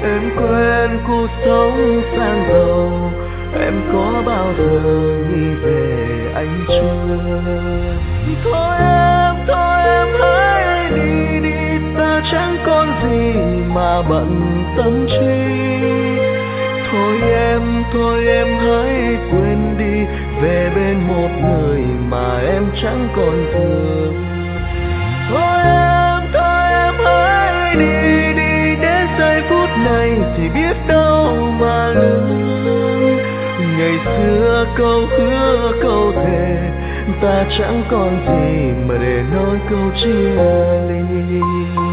Em quên cuộc sống sang giàu, em có bao giờ nghĩ về anh chưa? Thôi em hãy đi đi, ta chẳng còn gì mà bận tâm trí. Thôi em hãy quên đi, về bên một người mà em chẳng còn thương. Thôi em hãy đi đi, đến giây phút này thì biết đâu mà lương. Ngày xưa câu hứa câu thề, ta chẳng còn gì mà để nói câu chia ly.